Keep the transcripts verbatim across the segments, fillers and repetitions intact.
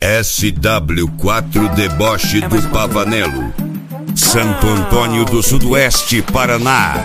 S W quatro Deboche do Pavanello, Santo Antônio do Sudoeste, Paraná.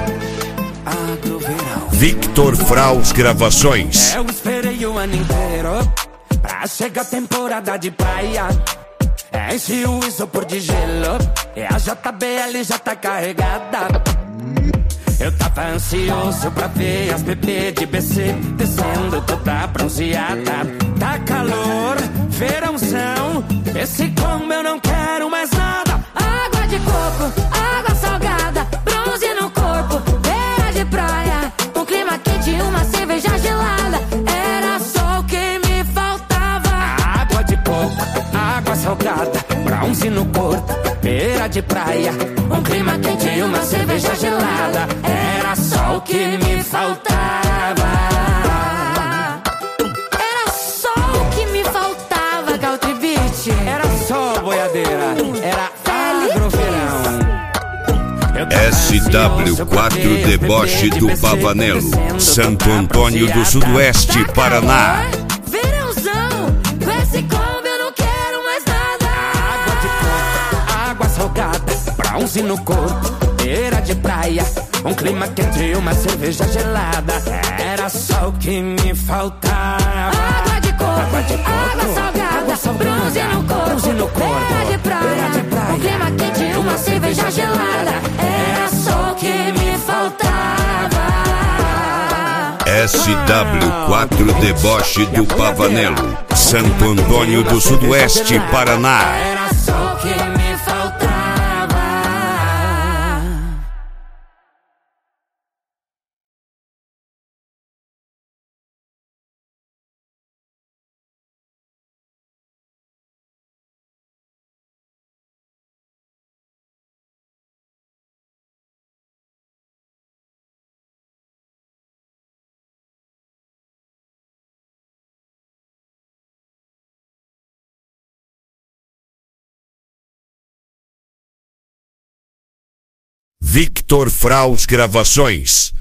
Victor Fraus Gravações. Eu esperei o ano inteiro pra chegar a temporada de praia. Enche o isopor de gelo e a J B L já tá carregada. Eu tava ansioso pra ver as bebês de B C descendo toda bronzeada. Tá calor, verãozão, esse combo eu não quero mais nada. Água de coco, água salgada, bronze no corpo, beira de praia, um clima quente e uma cerveja gelada. Era só o que me faltava. Água de coco, água salgada, bronze no corpo, beira de praia, um clima quente e uma cerveja gelada. Era só o que me faltava. Era só o que me faltava, Country Beat. Era só boiadeira, era agroverão. S W quatro Deboche do Pavanello, Santo Antônio do Sudoeste, Paraná. Verãozão, com esse combo eu não quero mais nada. Água de coco, água salgada, bronze no corpo, beira de praia, um clima quente e uma cerveja gelada. Era só o que me faltava. Água de coco, água, de coco, água salgada, água salgada, bronze no corpo, bronze no corpo, beira de praia, beira de praia, um clima quente e uma cerveja gelada. Era só o que me faltava. S W quatro Deboche do Pavanello, Santo Antônio do Sudoeste, Paraná. Era só o que me faltava. Victor Fraus Gravações.